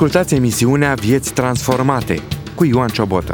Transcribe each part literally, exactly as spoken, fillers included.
Ascultați emisiunea Vieți Transformate cu Ioan Ciobotă.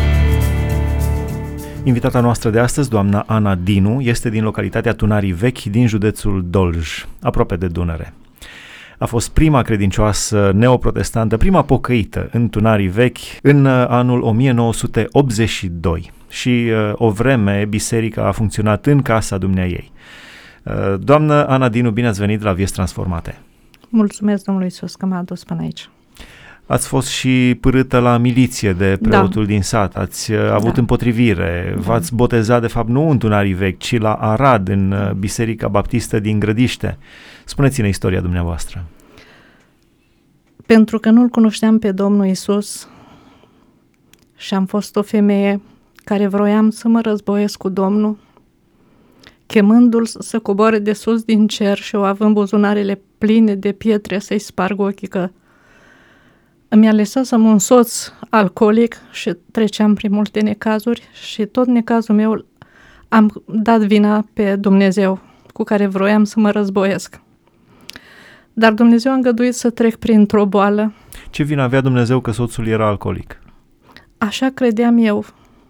Invitata noastră de astăzi, doamna Ana Dinu, este din localitatea Tunarii Vechi, din județul Dolj, aproape de Dunăre. A fost prima credincioasă neoprotestantă, prima pocăită în Tunarii Vechi în anul o mie nouă sute optzeci și doi și o vreme biserica a funcționat în casa dumneaei. Doamnă Ana Dinu, bine ați venit la Vieți Transformate. Mulțumesc Domnului Iisus că m-a adus până aici. Ați fost și pârâtă la miliție de preotul da. din sat, ați avut da. împotrivire, da. v-ați botezat de fapt nu în Tunarii Vechi, ci la Arad, în Biserica Baptistă din Grădiște. Spuneți-ne istoria dumneavoastră. Pentru că nu-L cunoșteam pe Domnul Iisus și am fost o femeie care vroiam să mă războiesc cu Domnul, chemându-L să coboare de sus din cer și eu având buzunarele pline de pietre să-i sparg ochii, că îmi alesasem un soț alcoolic și treceam prin multe necazuri și tot necazul meu am dat vina pe Dumnezeu cu care vroiam să mă războiesc. Dar Dumnezeu a îngăduit să trec printr-o boală. Ce vină avea Dumnezeu că soțul era alcoolic? Așa credeam eu.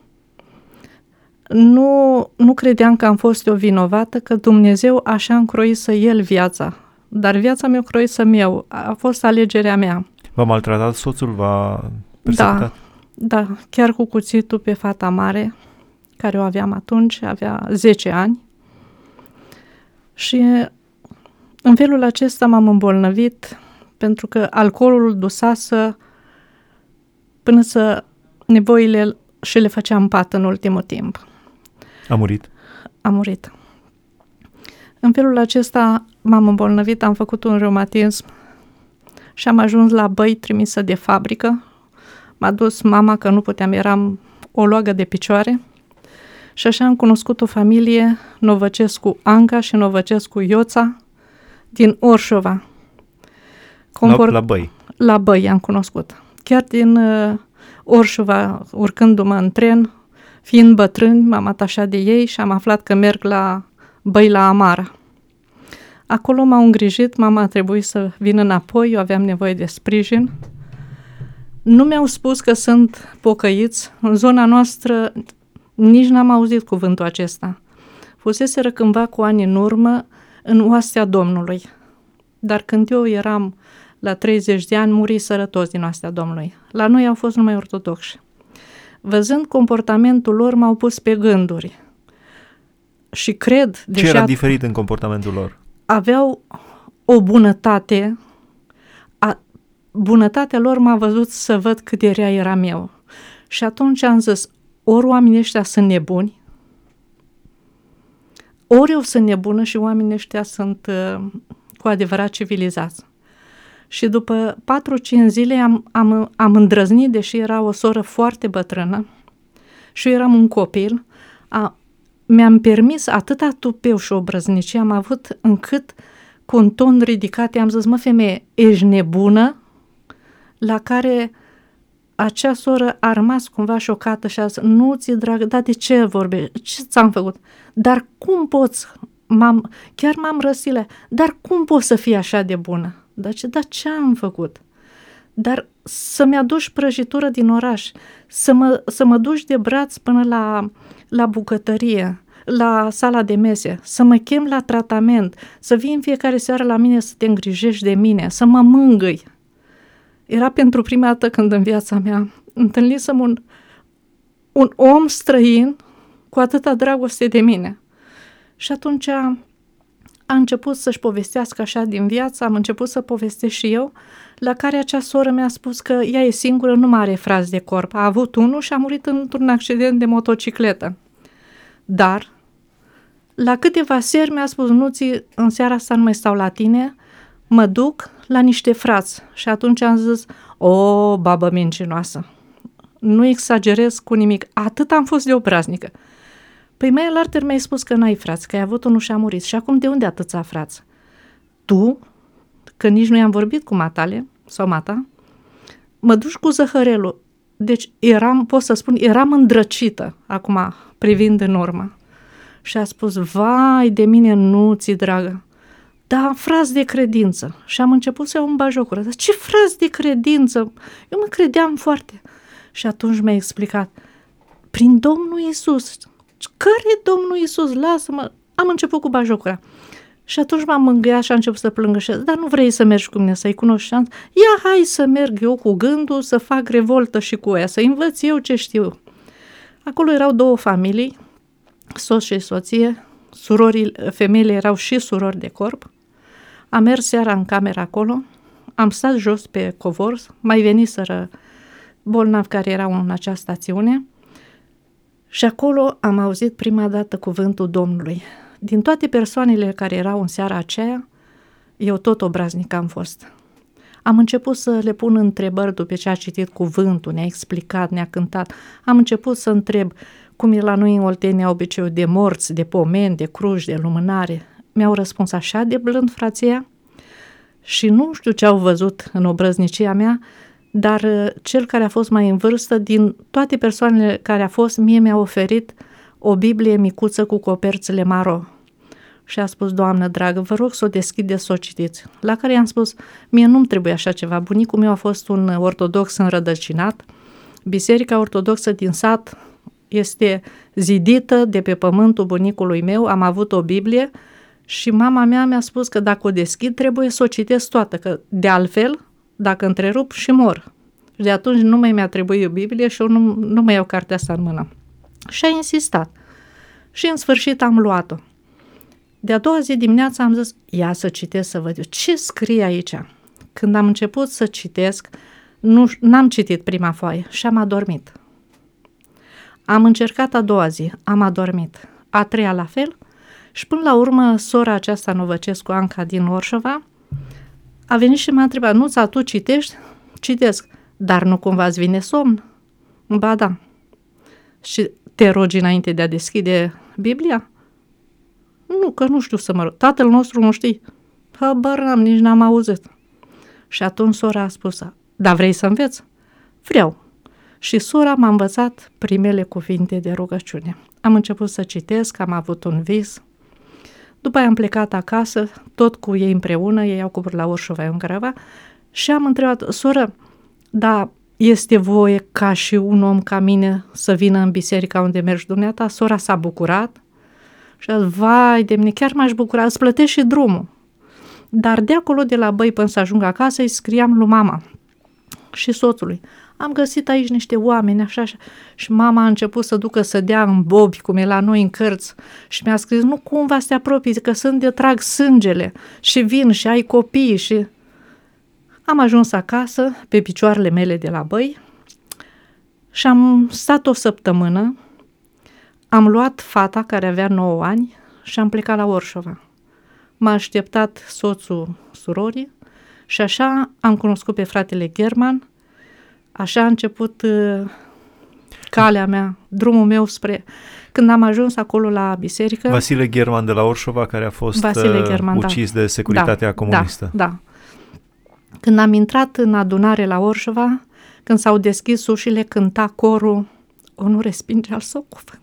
Nu, nu credeam că am fost eu vinovată, că Dumnezeu așa a încroit să el viața. Dar viața mi-a croit să-mi iau. A fost alegerea mea. V-a maltratat soțul? V-a persecutat? Da, da, chiar cu cuțitul pe fata mare, care o aveam atunci, avea zece ani. Și în felul acesta m-am îmbolnăvit, pentru că alcoolul dusasă până să nevoile și le făceam pat în ultimul timp. A murit? A murit. În felul acesta m-am îmbolnăvit, am făcut un reumatism și am ajuns la băi trimisă de fabrică. M-a dus mama că nu puteam, eram o loagă de picioare. Și așa am cunoscut o familie, Novăcescu Anca și Novăcescu Ioța, din Orșova. Compor- la, la Băi? La Băi am cunoscut. Chiar din uh, Orșova, urcându-mă în tren, fiind bătrâni, m-am atașat de ei și am aflat că merg la Băi la Amara. Acolo m-au îngrijit, mama a trebuit să vin înapoi, eu aveam nevoie de sprijin. Nu mi-au spus că sunt pocăiți. În zona noastră nici n-am auzit cuvântul acesta. Fuseseră cândva cu ani în urmă în oastea Domnului. Dar când eu eram la treizeci de ani, muri sărătoși din oastea Domnului. La noi au fost numai ortodoxi. Văzând comportamentul lor, m-au pus pe gânduri. Și cred... Ce era diferit în comportamentul lor? Aveau o bunătate. A, bunătatea lor m-a văzut să văd cât de rea eram eu. Și atunci am zis, ori oamenii ăștia sunt nebuni, ori eu sunt nebună și oamenii ăștia sunt uh, cu adevărat civilizați. Și după patru-cinci zile am, am, am îndrăznit, deși era o soră foarte bătrână și eu eram un copil, a, mi-am permis atâta tupeu și obrăznicie am avut încât cu un ton ridicat i-am zis, mă femeie, ești nebună? La care acea soră a rămas cumva șocată și a zis, nu ți-e dragă, dar de ce vorbești? Ce ți-am făcut? Dar cum poți? M-am, chiar m-am răsile, dar cum poți să fii așa de bună? Dar ce, dar ce am făcut? Dar să-mi aduci prăjitură din oraș, să mă, să mă duci de braț până la, la bucătărie, la sala de mese, să mă chem la tratament, să vii în fiecare seară la mine să te îngrijești de mine, să mă mângâi. Era pentru prima dată când în viața mea întâlnisem un, un om străin cu atâta dragoste de mine. Și atunci a, a început să-și povestească așa din viață, am început să povestesc și eu, la care acea soră mi-a spus că ea e singură, nu mai are frați de corp. A avut unul și a murit într-un accident de motocicletă. Dar, la câteva seri mi-a spus, nu ți, în seara asta nu mai stau la tine, mă duc la niște frați. Și atunci am zis, o, babă mincinoasă, nu exagerez cu nimic, atât am fost de obraznică. Păi mai alarter mi-ai spus că n-ai frați, că ai avut unul și a murit. Și acum de unde atâția frați? Tu, că nici nu i-am vorbit cu matale, sau mata, mă duci cu zăhărelul. Deci eram, pot să spun, eram îndrăcită, acum, privind în urmă. Și a spus, vai de mine, nu ți dragă, da, frați de credință. Și am început să iau un bajocură. Dar ce frați de credință? Eu mă credeam foarte. Și atunci mi-a explicat, prin Domnul Iisus. Care e Domnul Iisus? Lasă-mă. Am început cu bajocura. Și atunci m-am mângâiat și a început să plângă și a zis, dar nu vrei să mergi cu mine, să-i cunoști șanță? Ia, hai să merg eu cu gândul, să fac revoltă și cu ea, să învăț eu ce știu. Acolo erau două familii, soț și soție, surorii, femeile erau și surori de corp. Am mers seara în cameră acolo, am stat jos pe covor, mai veniseră bolnavi care erau în acea stațiune și acolo am auzit prima dată cuvântul Domnului. Din toate persoanele care erau în seara aceea, eu tot obraznic am fost. Am început să le pun întrebări după ce a citit cuvântul, ne-a explicat, ne-a cântat. Am început să întreb cum e la noi în Oltenia obiceiul de morți, de pomeni, de cruci, de lumânare. Mi-au răspuns așa de blând frația și nu știu ce au văzut în obrăznicia mea, dar cel care a fost mai în vârstă, din toate persoanele care a fost, mie mi-a oferit o Biblie micuță cu coperțile maro. Și a spus, Doamnă dragă, vă rog să o deschideți, să o citiți. La care i-am spus, mie nu-mi trebuie așa ceva. Bunicul meu a fost un ortodox înrădăcinat. Biserica ortodoxă din sat este zidită de pe pământul bunicului meu. Am avut o Biblie și mama mea mi-a spus că dacă o deschid, trebuie să o citesc toată, că de altfel, dacă întrerup, și mor. Și de atunci nu mai mi-a trebuit o Biblie și eu nu, nu mai iau cartea asta în mână. Și a insistat. Și în sfârșit am luat-o. De-a doua zi dimineața am zis, ia să citesc să văd eu ce scrie aici. Când am început să citesc, nu, n-am citit prima foaie și am adormit. Am încercat a doua zi, am adormit. A treia la fel și până la urmă sora aceasta Novăcescu, Anca din Orșova, a venit și m-a întrebat, Nuța, tu citești? Citesc. Dar nu cumva îți vine somn? Ba da. Și te rogi înainte de a deschide Biblia? Nu, că nu știu să mă rog. Tatăl nostru nu știi? Habar n-am, nici n-am auzit. Și atunci sora a spus, dar vrei să înveți? Vreau. Și sora m-a învățat primele cuvinte de rugăciune. Am început să citesc, am avut un vis. După aia am plecat acasă, tot cu ei împreună, ei au coborât la Orșova, eu în Craiova, și am întrebat, soră, da, este voie ca și un om ca mine să vină în biserica unde mergi dumneata? Sora s-a bucurat și a zis, vai de mine, chiar m-aș bucura, îți plătești și drumul. Dar de acolo, de la Băi până să ajung acasă, îi scriam lui mama și soțului. Am găsit aici niște oameni, așa, așa, și mama a început să ducă să dea în bobi, cum e la noi în cărți, și mi-a scris, nu cumva să te apropii, că sunt de trag sângele și vin și ai copii și... Am ajuns acasă, pe picioarele mele de la Băi și am stat o săptămână, am luat fata care avea nouă ani și am plecat la Orșova. M-a așteptat soțul surorii și așa am cunoscut pe fratele German, așa a început uh, calea mea, drumul meu spre... Când am ajuns acolo la biserică... Vasile German de la Orșova, care a fost Vasile German, ucis da. de securitatea da, comunistă. Da, da. Când am intrat în adunare la Orșova, când s-au deschis ușile, cânta corul, o nu respinge al său cuvânt.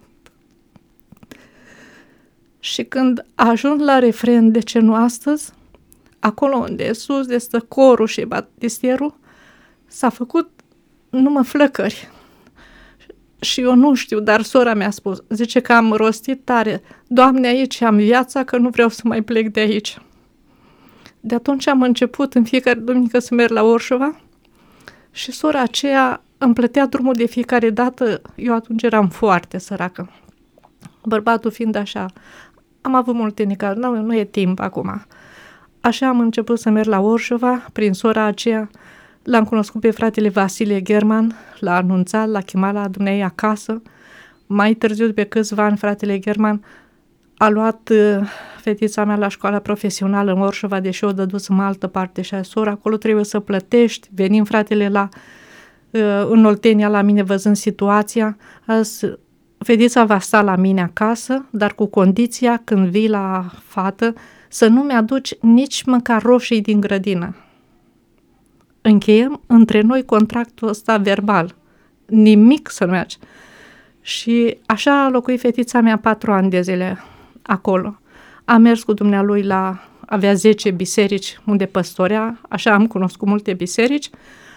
Și când ajung la refren, de ce nu astăzi, acolo unde e sus de stă corul și baptistierul, s-a făcut numai flăcări. Și eu nu știu, dar sora mi-a spus, zice că am rostit tare, Doamne, aici am viața, că nu vreau să mai plec de aici. De atunci am început în fiecare duminică să merg la Orșova și sora aceea îmi plătea drumul de fiecare dată. Eu atunci eram foarte săracă. Bărbatul fiind așa, am avut multe necazuri, nu, nu e timp acum. Așa am început să merg la Orșova, prin sora aceea l-am cunoscut pe fratele Vasile German, l-a anunțat, l-a chemat la dumneavoastră acasă. Mai târziu, pe câțiva ani, fratele German a luat uh, fetița mea la școala profesională în Orșova, deși o dădus în altă parte și a zis, sora, acolo trebuie să plătești. Venim fratele la, uh, în Oltenia la mine văzând situația, a zis, fetița va sta la mine acasă, dar cu condiția când vii la fată să nu mi-aduci nici măcar roșii din grădină. Încheiem între noi contractul ăsta verbal. Nimic să nu mergi. Și așa a locuit fetița mea patru ani de zile acolo. A mers cu dumnealui la avea zece biserici unde păstorea, așa am cunoscut multe biserici.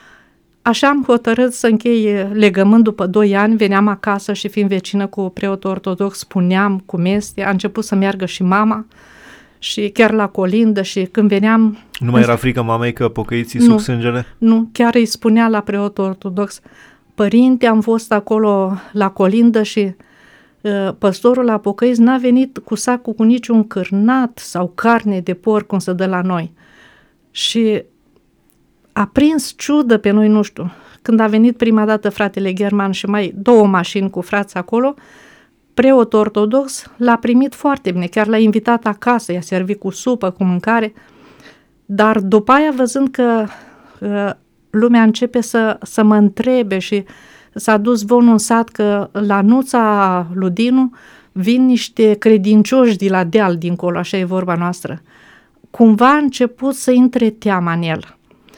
Așa am hotărât să închei legământ după doi ani, veneam acasă și fiind vecină cu preotul ortodox, spuneam cum este, a început să meargă și mama și chiar la colindă și când veneam... Nu mai era frică mamei că pocăiții suc sângele? Nu, chiar îi spunea la preotul ortodox, părinte, am fost acolo la colindă și uh, păstorul la pocăiți n-a venit cu sacul cu niciun cârnat sau carne de porc cum se dă la noi. Și a prins ciudă pe noi, nu știu, când a venit prima dată fratele German și mai două mașini cu frați acolo, preotul ortodox l-a primit foarte bine, chiar l-a invitat acasă, i-a servit cu supă, cu mâncare, dar după aia văzând că uh, lumea începe să, să mă întrebe și s-a dus vonul în sat că la Nuța lui Dinu vin niște credincioși de la deal dincolo, așa e vorba noastră. Cumva a început să intre teama în el.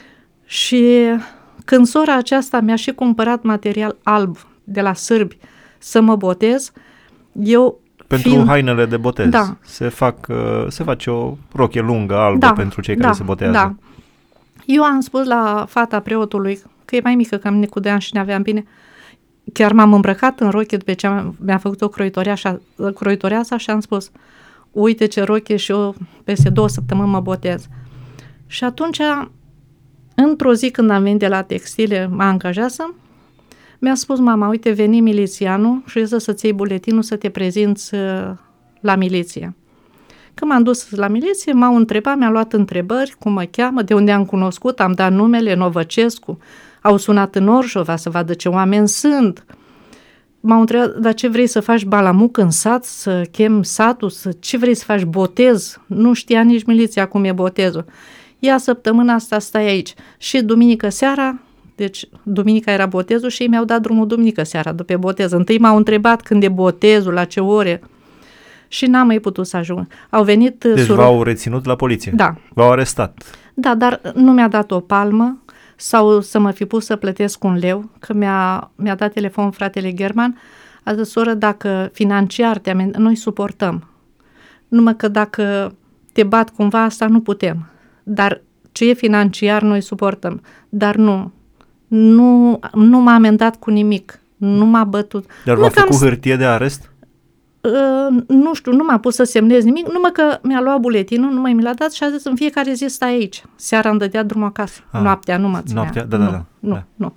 Și când sora aceasta mi-a și cumpărat material alb de la sârbi să mă botez, eu... Pentru fiind... hainele de botez. Da. Se, fac, se face o rochie lungă, albă, da, pentru cei da, care se botează. Da. Eu am spus la fata preotului, că e mai mică ca mine cu de ani și ne aveam bine, chiar m-am îmbrăcat în rochie după ce mi-a făcut o croitoreasa și am spus, uite ce rochie și eu peste două săptămâni mă botez. Și atunci, într-o zi când am venit de la textile, m-a angajasă, mi-a spus mama, uite, veni milițianul și zis să-ți iei buletinul să te prezinți la miliție. Când m-am dus la miliție, m-au întrebat, mi-a luat întrebări, cum mă cheamă, de unde am cunoscut, am dat numele, Novăcescu, au sunat în Orșova să vadă ce oameni sunt. M-au întrebat, dar ce vrei să faci balamuc în sat, să chem satul, să, ce vrei să faci botez? Nu știa nici miliția cum e botezul. Ia săptămâna asta stai aici. Și duminică seara, deci duminica era botezul și ei mi-au dat drumul duminică seara după botez. Întâi m-au întrebat când e botezul, la ce ore și n-am mai putut să ajung. Au venit Deci surori. v-au reținut la poliție? Da. V-au arestat? Da, dar nu mi-a dat o palmă sau să mă fi pus să plătesc un leu, că mi-a, mi-a dat telefon fratele German, a zis, soră, dacă financiar te amend- noi suportăm. Numai că dacă te bat cumva, asta nu putem. Dar ce e financiar, noi suportăm. Dar nu, nu, nu m-a amendat cu nimic, nu m-a bătut. Dar v-a făcut hârtie de arest? Uh, nu știu, nu m-a pus să semnez nimic, numai că mi-a luat buletinul, nu mai mi l-a dat și a zis în fiecare zi stai aici. Seara îmi dădea drumul acasă. Ah, noaptea nu mă ținea. Noaptea, da, da, nu, da. Nu, da. nu.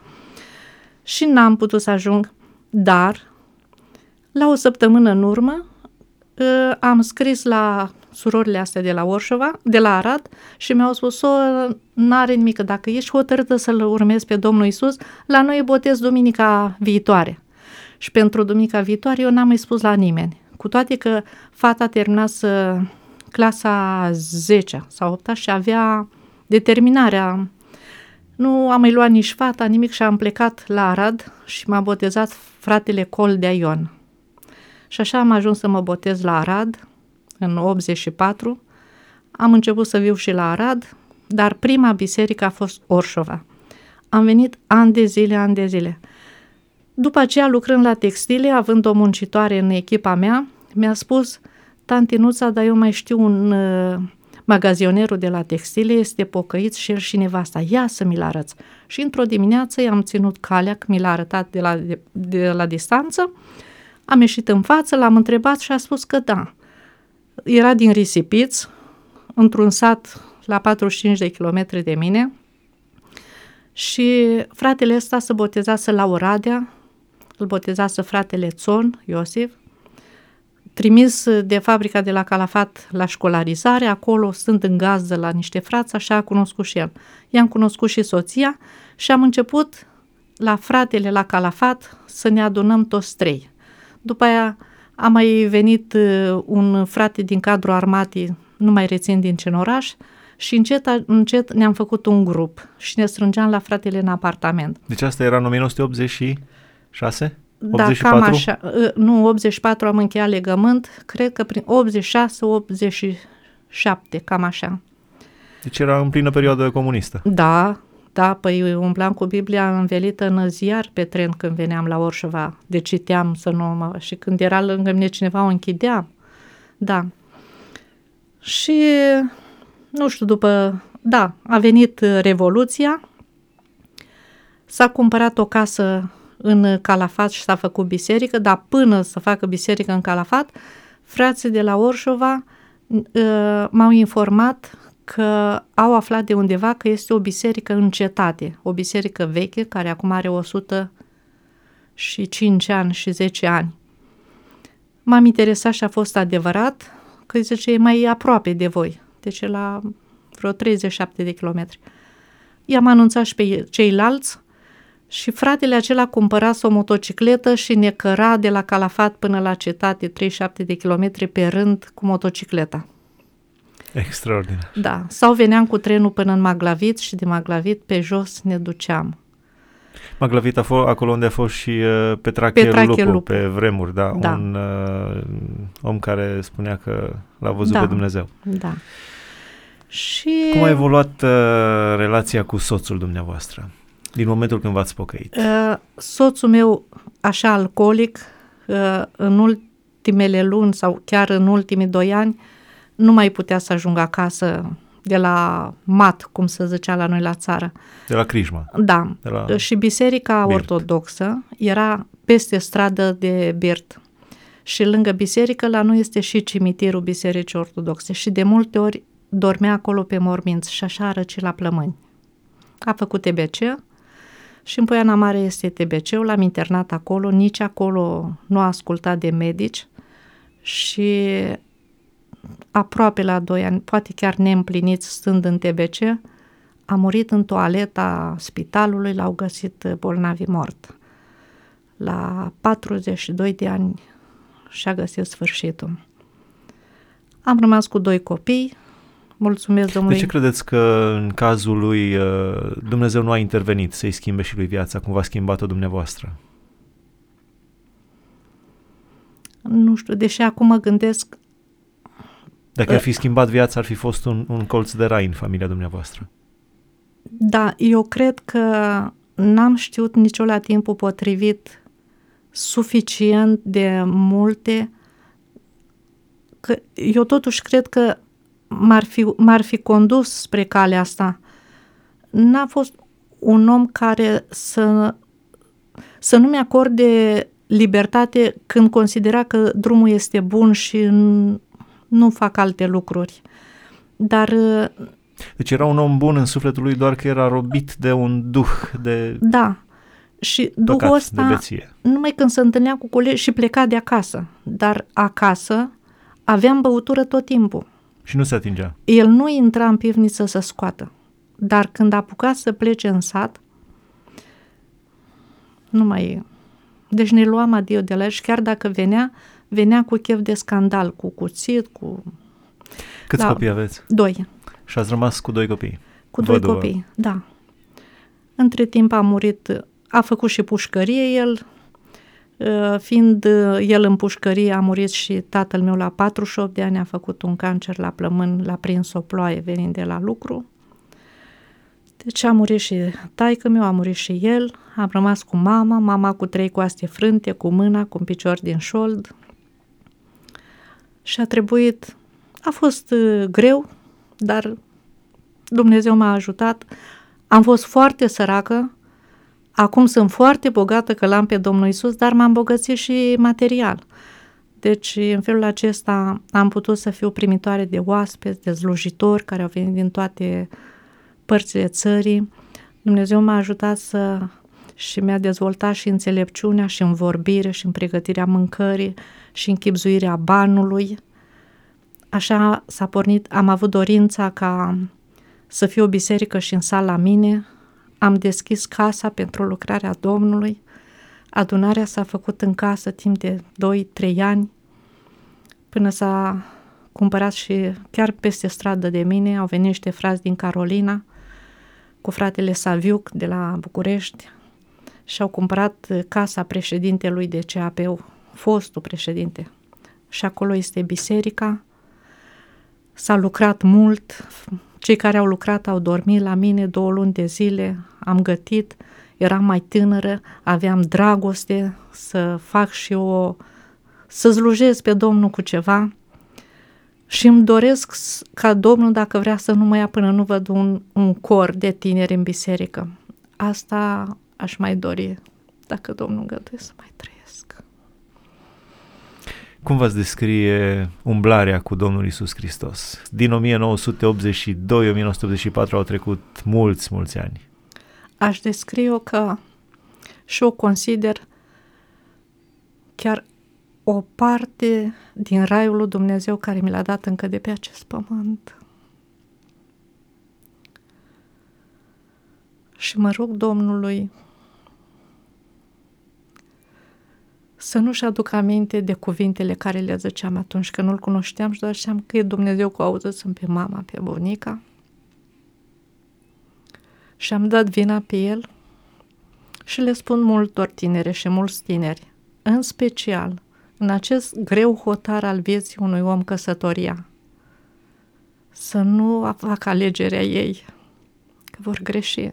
Și n-am putut să ajung, dar la o săptămână în urmă uh, am scris la surorile astea de la Orșova, de la Arad și mi-au spus, o, n-are nimic, dacă ești hotărâtă să-L urmezi pe Domnul Iisus, la noi e botez duminica viitoare. Și pentru duminica viitoare eu n-am mai spus la nimeni. Cu toate că fata terminase clasa zecea sau opta și avea determinarea. Nu am mai luat nici fata, nimic și am plecat la Arad și m-a botezat fratele Col de Ion. Și așa am ajuns să mă botez la Arad în optzeci și patru. Am început să viu și la Arad, dar prima biserică a fost Orșova. Am venit ani de zile, ani de zile. După aceea, lucrând la textile, având o muncitoare în echipa mea, mi-a spus, tanti Nuța, dar eu mai știu un uh, magazionerul de la textile, este pocăit și el și nevasta, ia să mi-l arăți. Și într-o dimineață i-am ținut calea, că mi l-a arătat de la, de, de la distanță, am ieșit în față, l-am întrebat și a spus că da. Era din Risipiț, într-un sat la patruzeci și cinci de kilometri de mine și fratele ăsta se botezase la Oradea, îl botezase fratele Țon, Iosif, trimis de fabrica de la Calafat la școlarizare, acolo stând în gazdă la niște frați, așa a cunoscut și el. I-am cunoscut și soția și am început la fratele la Calafat să ne adunăm toți trei. După aia a mai venit un frate din cadrul armatei, nu mai rețin din ce oraș, și încet, încet ne-am făcut un grup și ne strângeam la fratele în apartament. Deci asta era în o mie nouă sute optzeci și șase? Da, optzeci și patru? cam așa. Nu, optzeci și patru am încheiat legământ, cred că prin optzeci și șase optzeci și șapte, cam așa. Deci era în plină perioadă comunistă. Da, da, păi umblam cu Biblia învelită în ziar pe tren când veneam la Orșova, de citeam să nu mă... și când era lângă mine cineva o închideam. Da. Și nu știu, după, da, a venit Revoluția, s-a cumpărat o casă în Calafat și s-a făcut biserică, dar până să facă biserică în Calafat, frații de la Orșova uh, m-au informat că au aflat de undeva că este o biserică în cetate, o biserică veche, care acum are o sută cinci ani și zece ani. M-am interesat și a fost adevărat că zice, e mai aproape de voi, deci e la vreo treizeci și șapte de kilometri. I-am anunțat și pe ceilalți și fratele acela cumpărase o motocicletă și ne căra de la Calafat până la cetate, treizeci și șapte de kilometri pe rând cu motocicleta. Extraordinar. Da, sau veneam cu trenul până în Maglavit și de Maglavit pe jos ne duceam. Maglavit a fost acolo unde a fost și uh, Petrache, Petrache Lupu, Lupu, pe vremuri, da, da. un uh, om care spunea că l-a văzut da. pe Dumnezeu. Da. Și... Cum a evoluat uh, relația cu soțul dumneavoastră din momentul când v-ați pocăit? Uh, soțul meu, așa alcoolic, uh, în ultimele luni sau chiar în ultimii doi ani, nu mai putea să ajungă acasă de la mat, cum se zicea la noi la țară. De la Crijma. Da. De la și biserica Birt. ortodoxă era peste stradă de Birt. Și lângă biserică la noi este și cimitirul bisericii ortodoxe. Și de multe ori dormea acolo pe morminți și așa a răcit la plămâni. A făcut T B C și în Poiana Mare este T B C-ul, l-am internat acolo, nici acolo nu a ascultat de medici și aproape la doi ani, poate chiar neîmpliniți stând în T B C, a murit în toaleta spitalului, l-au găsit bolnavi mort. La patruzeci și doi de ani și-a găsit sfârșitul. Am rămas cu doi copii, mulțumesc Domnului. De ce credeți că în cazul lui Dumnezeu nu a intervenit să-i schimbe și lui viața, cum v-a schimbat-o dumneavoastră? Nu știu, deși acum mă gândesc... Dacă ar fi schimbat viața, ar fi fost un, un colț de rai în familia dumneavoastră. Da, eu cred că n-am știut nicio la timpul potrivit suficient de multe, că eu totuși cred că m-ar fi, m-ar fi condus spre calea asta. N-a fost un om care să, să nu-mi acorde libertate când considera că drumul este bun și nu fac alte lucruri. Dar... Deci era un om bun în sufletul lui, doar că era robit de un duh de... Da. Și păcat, duhul ăsta, de beție. numai când se întâlnea cu colegi și pleca de acasă. Dar acasă aveam băutură tot timpul. Și nu se atingea. El nu intra în pivniță să scoată. Dar când a apucat să plece în sat, nu mai... Deci ne luam adio de la el și chiar dacă venea, venea cu chef de scandal, cu cuțit, cu... Câți da, copii aveți? Doi. Și ați rămas cu doi copii? Cu doi Văduvă. copii, da. Între timp a murit, a făcut și pușcărie el, fiind el în pușcărie a murit și tatăl meu la patruzeci și opt de ani, a făcut un cancer la plămân, l-a prins o ploaie venind de la lucru. Deci a murit și taică meu, a murit și el, am rămas cu mama, mama cu trei coaste frânte, cu mâna, cu un picior din șold. Și a trebuit, a fost greu, dar Dumnezeu m-a ajutat. Am fost foarte săracă, acum sunt foarte bogată că l-am pe Domnul Iisus, dar m-am bogățit și material. Deci, în felul acesta am putut să fiu primitoare de oaspeți, de slujitori care au venit din toate părțile țării. Dumnezeu m-a ajutat să și mi-a dezvoltat și înțelepciunea și în vorbire și în pregătirea mâncării și în chibzuirea banului. Așa s-a pornit, am avut dorința ca să fie o biserică și în sala la mine. Am deschis casa pentru lucrarea Domnului. Adunarea s-a făcut în casă timp de doi trei ani, până s-a cumpărat și chiar peste stradă de mine au venit niște frați din Carolina cu fratele Saviuc de la București și au cumpărat casa președintelui de C A P-ul, fostul președinte. Și acolo este biserica. S-a lucrat mult. Cei care au lucrat au dormit la mine două luni de zile, am gătit, eram mai tânără, aveam dragoste să fac și eu, să slujesc pe Domnul cu ceva. Și îmi doresc ca Domnul, dacă vrea, să nu mă ia până nu văd un, un cor de tineri în biserică. Asta aș mai dori, dacă Domnul îngăduie să mai trăiesc. Cum v-ați descrie umblarea cu Domnul Iisus Hristos? Din o mie nouă sute optzeci și doi - o mie nouă sute optzeci și patru au trecut mulți, mulți ani. Aș descrie-o că și o consider chiar o parte din raiul lui Dumnezeu care mi l-a dat încă de pe acest pământ. Și mă rog Domnului să nu-și aduc aminte de cuvintele care le ziceam atunci, că nu-L cunoșteam și doar știam că e Dumnezeu cu auză-ți pe mama, pe bunica. Și am dat vina pe El și le spun multor tinere și mulți tineri, în special în acest greu hotar al vieții unui om, căsătoria, să nu facă alegerea ei, că vor greși.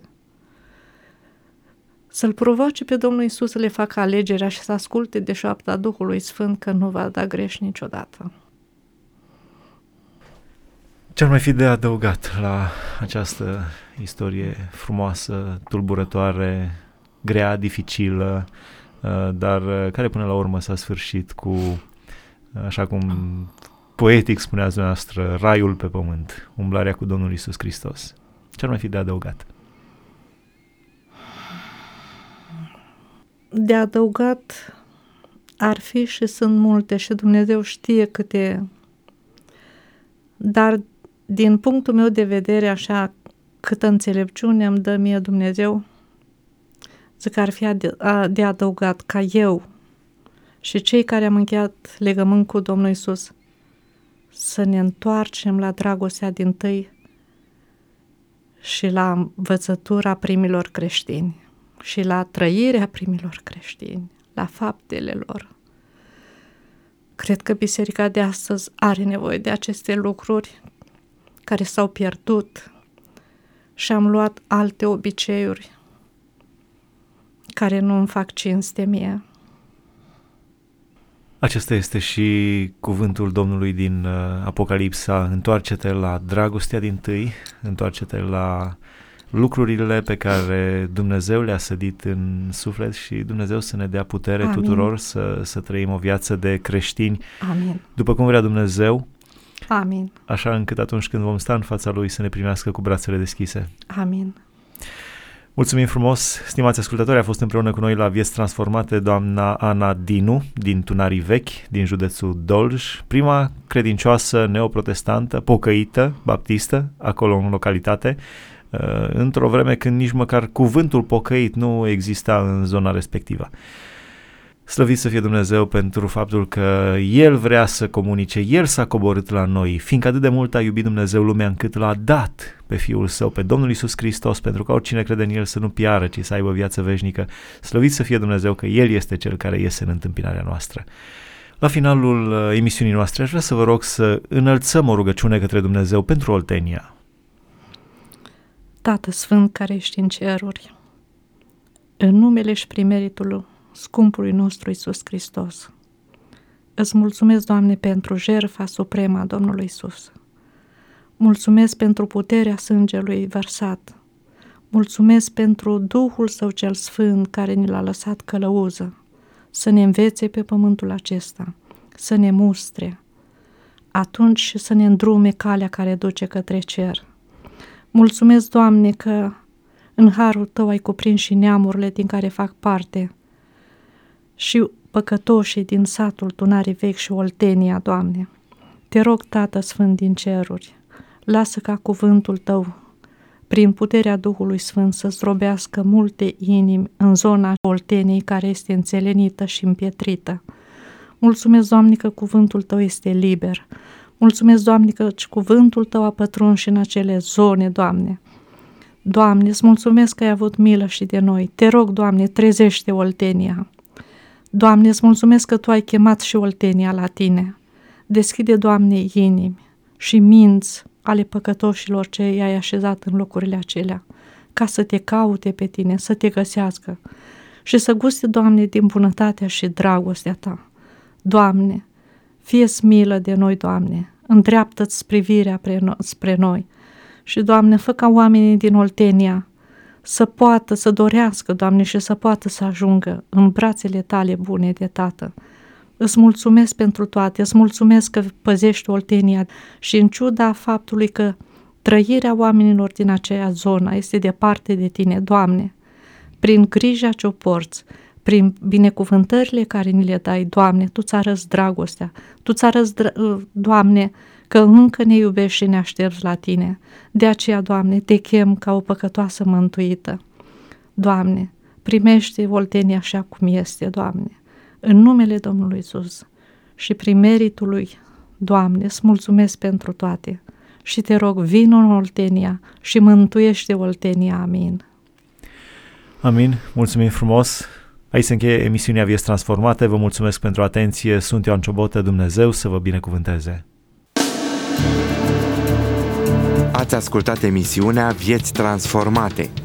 Să-L provoace pe Domnul Iisus să le facă alegerea și să asculte de șoapta Duhului Sfânt, că nu va da greș niciodată. Ce ar mai fi de adăugat la această istorie frumoasă, tulburătoare, grea, dificilă, dar care până la urmă s-a sfârșit cu, așa cum poetic spuneați dumneavoastră, raiul pe pământ, umblarea cu Domnul Iisus Hristos? Ce ar mai fi de adăugat? De adăugat ar fi și sunt multe și Dumnezeu știe câte, dar din punctul meu de vedere, așa câtă înțelepciune îmi dă mie Dumnezeu, zic că ar fi de adăugat ca eu și cei care am încheiat legământ cu Domnul Iisus să ne întoarcem la dragostea dintâi și la învățătura primilor creștini și la trăirea primilor creștini, la faptele lor. Cred că biserica de astăzi are nevoie de aceste lucruri care s-au pierdut și am luat alte obiceiuri care nu îmi fac cinste mie. Acesta este și cuvântul Domnului din uh, Apocalipsa. Întoarce-te la dragostea dintâi, întoarce-te la lucrurile pe care Dumnezeu le-a sădit în suflet și Dumnezeu să ne dea putere Amin. tuturor să, să trăim o viață de creștini. Amin. După cum vrea Dumnezeu. Amin. Așa încât atunci când vom sta în fața Lui să ne primească cu brațele deschise. Amin. Mulțumim frumos, stimați ascultători, a fost împreună cu noi la Vieți Transformate doamna Ana Dinu din Tunarii Vechi, din județul Dolj, prima credincioasă neoprotestantă, pocăită, baptistă, acolo în localitate, într-o vreme când nici măcar cuvântul pocăit nu exista în zona respectivă. Slăvit să fie Dumnezeu pentru faptul că El vrea să comunice, El s-a coborât la noi, fiindcă atât de mult a iubit Dumnezeu lumea încât l-a dat pe Fiul Său, pe Domnul Iisus Hristos, pentru că oricine crede în El să nu piară, ci să aibă viață veșnică. Slăvit să fie Dumnezeu că El este Cel care iese în întâmpinarea noastră. La finalul emisiunii noastre aș vrea să vă rog să înălțăm o rugăciune către Dumnezeu pentru Oltenia. Tată Sfânt care ești în ceruri, în numele și prin meritul scumpului nostru Iisus Hristos, îți mulțumesc, Doamne, pentru jertfa supremă a Domnului Iisus. Mulțumesc pentru puterea sângelui vărsat. Mulțumesc pentru Duhul Său cel Sfânt care ni l-a lăsat călăuză, să ne învețe pe pământul acesta, să ne mustre, atunci și să ne îndrume calea care duce către cer. Mulțumesc, Doamne, că în harul Tău ai cuprins și neamurile din care fac parte și păcătoșii din satul Tunarii Vechi și Oltenia, Doamne. Te rog, Tată Sfânt din ceruri, lasă ca cuvântul Tău, prin puterea Duhului Sfânt, să zdrobească multe inimi în zona Olteniei care este înțelenită și împietrită. Mulțumesc, Doamne, că cuvântul Tău este liber. Mulțumesc, Doamne, că cuvântul Tău a pătruns și în acele zone, Doamne. Doamne, îți mulțumesc că ai avut milă și de noi. Te rog, Doamne, trezește Oltenia. Doamne, îți mulțumesc că Tu ai chemat și Oltenia la Tine. Deschide, Doamne, inimi și minți ale păcătoșilor ce i-ai așezat în locurile acelea, ca să Te caute pe Tine, să Te găsească și să guste, Doamne, din bunătatea și dragostea Ta. Doamne, fie-ți milă de noi, Doamne, îndreaptă-ți privirea spre noi. Și, Doamne, fă ca oamenii din Oltenia să poată, să dorească, Doamne, și să poată să ajungă în brațele Tale bune de Tată. Îți mulțumesc pentru toate, îți mulțumesc că păzești Oltenia și în ciuda faptului că trăirea oamenilor din aceea zonă este departe de Tine, Doamne, prin grija ce o porți, prin binecuvântările care ni le dai, Doamne, Tu ți arăți dragostea, Tu ți arăți, Doamne, că încă ne iubești și ne aștepți la Tine. De aceea, Doamne, Te chem ca o păcătoasă mântuită. Doamne, primește Oltenia așa cum este, Doamne, în numele Domnului Iisus și prin meritul Lui, Doamne, îți mulțumesc pentru toate și Te rog, vino în Oltenia și mântuiește Oltenia. Amin. Amin, mulțumim frumos. Aici se încheie emisiunea Vieți Transformate. Vă mulțumesc pentru atenție. Sunt Ioan Ciobotă. Dumnezeu să vă binecuvânteze. Ați ascultat emisiunea Vieți Transformate